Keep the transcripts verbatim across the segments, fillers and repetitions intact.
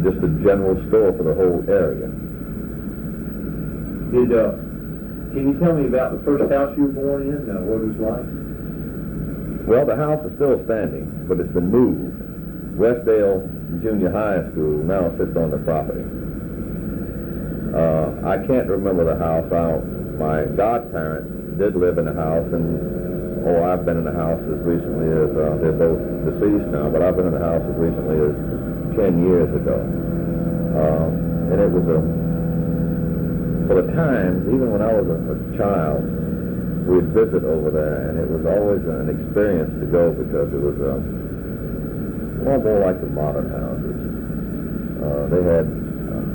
just a general store for the whole area. Did, uh, can you tell me about the first house you were born in, uh, what it was like? Well, the house is still standing, but it's been moved. Westdale Junior High School now sits on the property. Uh, I can't remember the house. I, my godparents did live in the house, and oh, I've been in the house as recently as, uh, they're both deceased now, but I've been in the house as recently as ten years ago. Uh, and it was a, for the times, even when I was a, a child, we'd visit over there, and it was always an experience to go because it was a, more more like the modern houses. Uh, they had uh,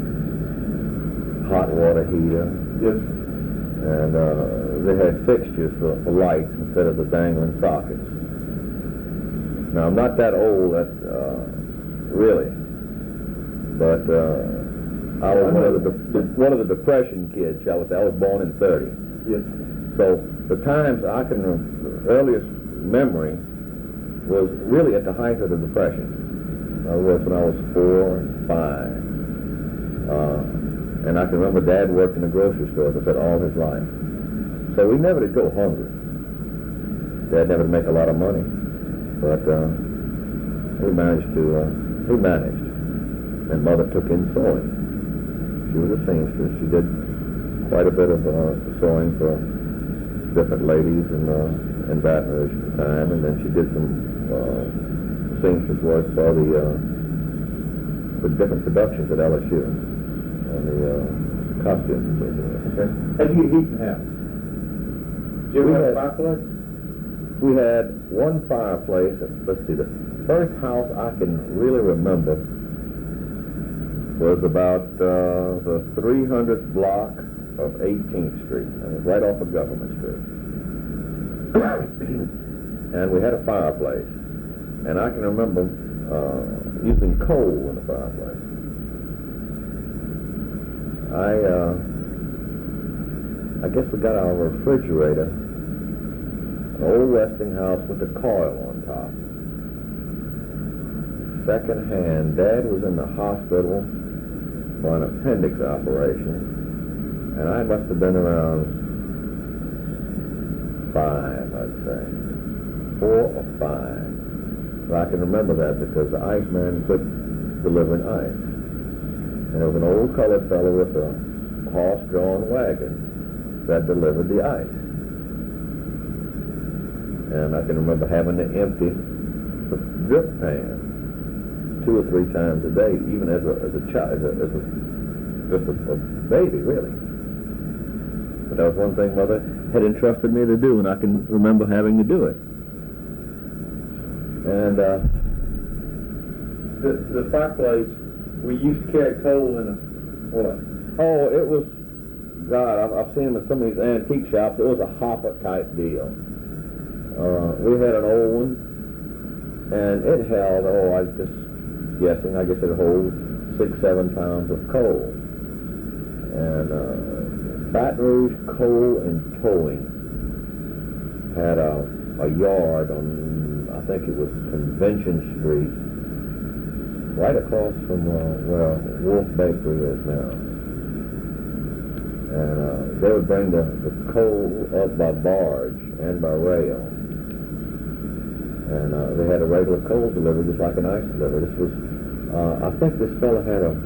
hot water heater. Yes. And uh, they had fixtures for, for lights instead of the dangling sockets. Now, I'm not that old, that, uh, really, but uh, I was one of the, de one of the Depression kids, shall we say. I was born in thirty. Yes. So the times I can, the earliest memory was really at the height of the Depression. In other words, when I was four and five. Uh, and I can remember Dad worked in the grocery store, as I said, all his life. So we never did go hungry. Dad never did make a lot of money. But uh, he managed to, uh, he managed. And Mother took in sewing. She was a seamstress. She did quite a bit of uh, sewing for different ladies in, uh, in Baton Rouge at the time, and then she did some uh, seamstress work for the uh, for different productions at L S U on the uh, costumes. Okay. How did you get heat in the house? Did you ever We have a had- fireplace? We had one fireplace. And let's see, the first house I can really remember was about uh, the three hundredth block of eighteenth Street. It was right off of Government Street. And we had a fireplace. And I can remember uh, using coal in the fireplace. I, uh, I guess we got our refrigerator, an old Westinghouse with a coil on top. Second hand, Dad was in the hospital for an appendix operation, and I must have been around five, I'd say. Four or five. But I can remember that because the Iceman quit delivering ice. And there was an old colored fellow with a horse-drawn wagon that delivered the ice. And I can remember having to empty the drip pan two or three times a day, even as a, as a child, as a, as a just a, a baby, really. But that was one thing Mother had entrusted me to do, and I can remember having to do it. And uh, The, the fireplace, we used to carry coal in a, what? oh, it was, God, I've, I've seen them in some of these antique shops. It was a hopper type deal. Uh, we had an old one, and it held, oh, I just guessing, I guess it holds six, seven pounds of coal. And uh, Baton Rouge Coal and Towing had a, a yard on, I think it was Convention Street, right across from uh, where Wolf Bakery is now. And uh, they would bring the, the coal up by barge and by rail. And uh, they had a regular coal delivery just like an ice delivery. This was, uh, I think this fella had a,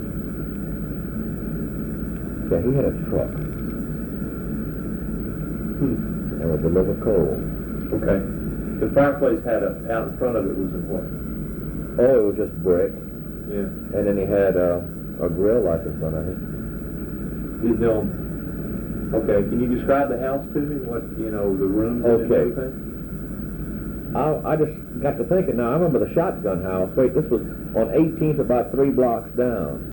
yeah, he had a truck. Hmm. And would deliver coal. Okay. The fireplace had a, out in front of it was in what? Oh, it was just brick. Yeah. And then he had uh, a grill light in front of it. Did, um, okay, can you describe the house to me? What, you know, the rooms and Okay. everything? I, I just got to thinking now, I remember the shotgun house. Wait, this was on eighteenth, about three blocks down.